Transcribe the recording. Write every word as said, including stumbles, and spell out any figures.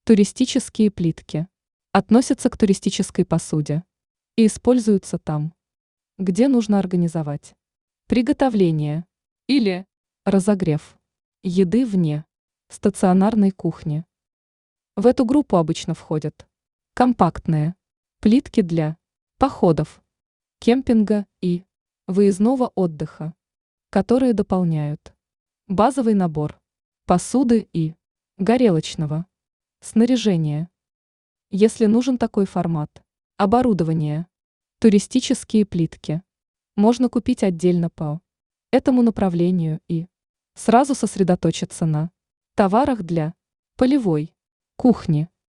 Туристические плитки относятся к туристической посуде и используются там, где нужно организовать приготовление или разогрев еды вне стационарной кухни. В эту группу обычно входят компактные плитки для походов, кемпинга и выездного отдыха, которые дополняют базовый набор посуды и горелочного снаряжения. Если нужен такой формат оборудования, туристические плитки можно купить отдельно по этому направлению и сразу сосредоточиться на товарах для полевой кухни.